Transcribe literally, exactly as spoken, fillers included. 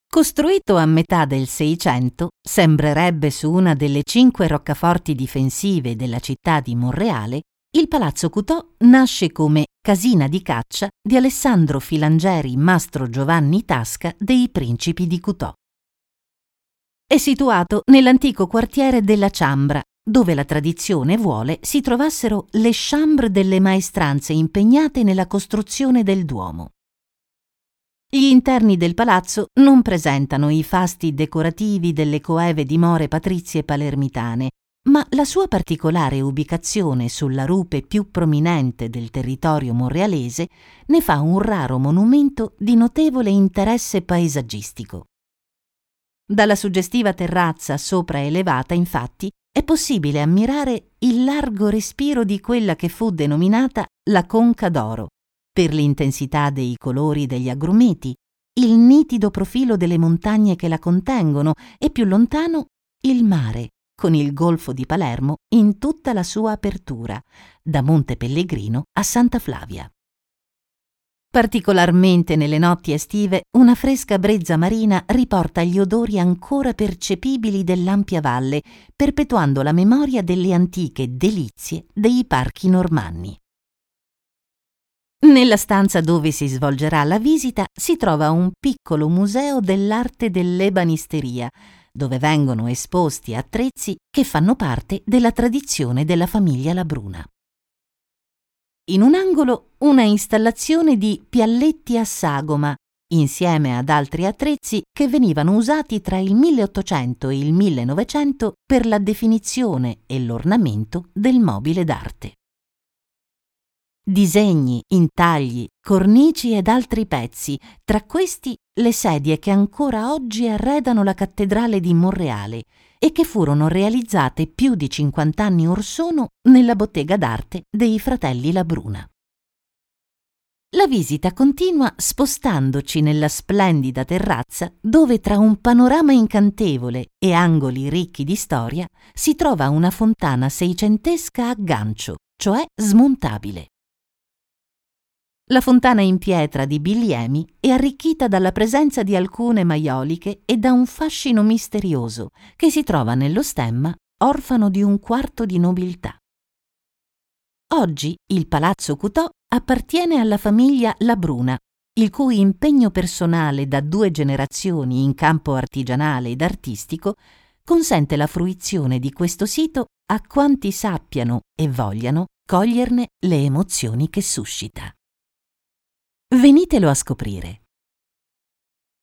Costruito a metà del Seicento, sembrerebbe su una delle cinque roccaforti difensive della città di Monreale, il Palazzo Cutò nasce come casina di caccia di Alessandro Filangeri Mastro Giovanni Tasca dei Principi di Cutò. È situato nell'antico quartiere della Ciambra, dove la tradizione vuole si trovassero le chambre delle maestranze impegnate nella costruzione del Duomo. Gli interni del palazzo non presentano i fasti decorativi delle coeve dimore patrizie palermitane, ma la sua particolare ubicazione sulla rupe più prominente del territorio monrealese ne fa un raro monumento di notevole interesse paesaggistico. Dalla suggestiva terrazza sopraelevata, infatti, è possibile ammirare il largo respiro di quella che fu denominata la Conca d'Oro, per l'intensità dei colori degli agrumeti, il nitido profilo delle montagne che la contengono e più lontano il mare, con il golfo di Palermo in tutta la sua apertura, da Monte Pellegrino a Santa Flavia. Particolarmente nelle notti estive, una fresca brezza marina riporta gli odori ancora percepibili dell'ampia valle, perpetuando la memoria delle antiche delizie dei parchi normanni. Nella stanza dove si svolgerà la visita si trova un piccolo museo dell'arte dell'ebanisteria, dove vengono esposti attrezzi che fanno parte della tradizione della famiglia Labruna. In un angolo una installazione di pialletti a sagoma, insieme ad altri attrezzi che venivano usati tra il milleottocento e il millenovecento per la definizione e l'ornamento del mobile d'arte. Disegni, intagli, cornici ed altri pezzi, tra questi le sedie che ancora oggi arredano la cattedrale di Monreale e che furono realizzate più di cinquant'anni or sono nella bottega d'arte dei fratelli Labruna. La visita continua spostandoci nella splendida terrazza dove tra un panorama incantevole e angoli ricchi di storia si trova una fontana seicentesca a gancio, cioè smontabile. La fontana in pietra di Billiemi è arricchita dalla presenza di alcune maioliche e da un fascino misterioso che si trova nello stemma orfano di un quarto di nobiltà. Oggi il Palazzo Cutò appartiene alla famiglia Labruna, il cui impegno personale da due generazioni in campo artigianale ed artistico consente la fruizione di questo sito a quanti sappiano e vogliano coglierne le emozioni che suscita. Venitelo a scoprire.